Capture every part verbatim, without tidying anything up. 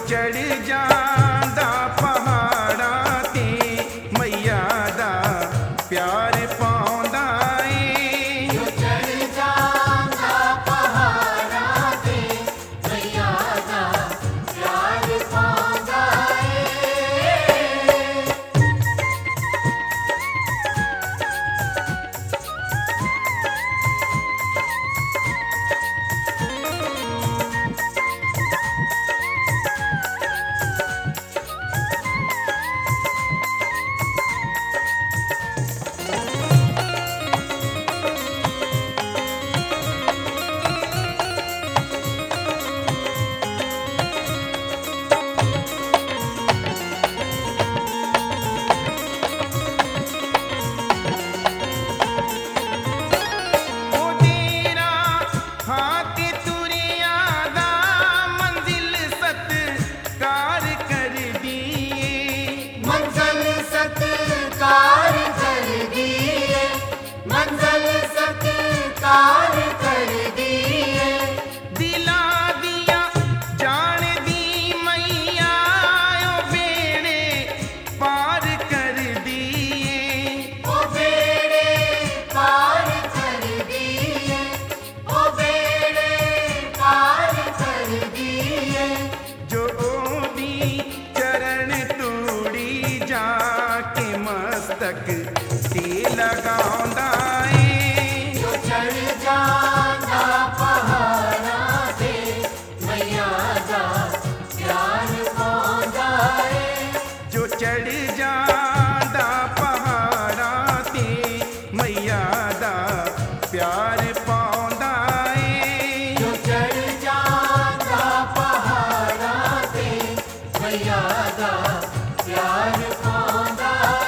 चढ़ जांदा पहाड़ां ते मैया दा प्यार पाउंदा ए। जो चढ़ जांदा पहाड़ां ते मैया दा प्यार पाउंदा ए। मस्तक ते लगाउंदा ए। जो चढ़ जांदा पहाड़ां ते मैया दा प्यार पाउंदा ए। जो चढ़ जांदा पहाड़ां ते मैया दा प्यार पाउंदा ए। जो चढ़ जांदा पहाड़ां ते मैया दा प्यार पाउंदा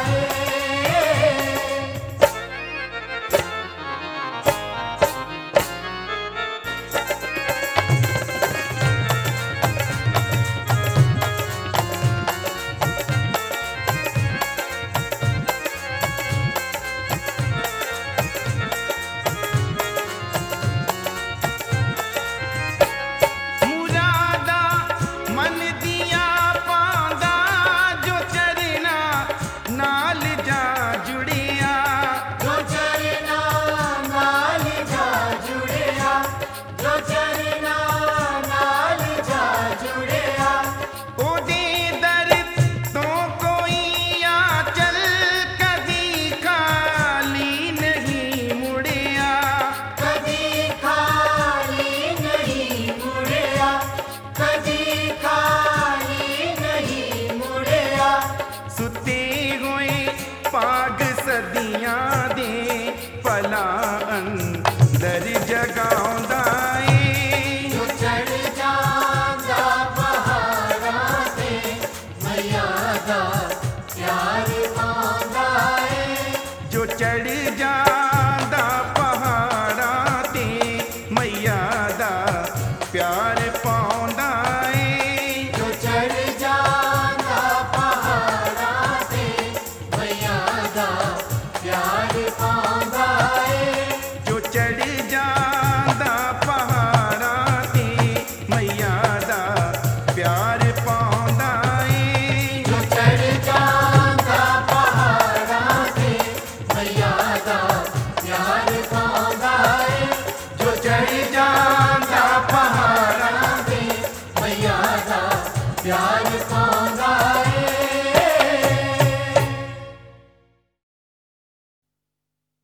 पाग सदियां दे भला अंदर जगाउंदा ए। जो चढ़ जांदा पहाड़ां ते मैया दा प्यार पाउंदा ए। जो चढ़ जांदा पहाड़ां ते मैया दा प्यार पाउंदा ए। जो चढ़ जांदा पहाड़ां ते मैया दा प्यार पाउंदा ए। जो चढ़ जांदा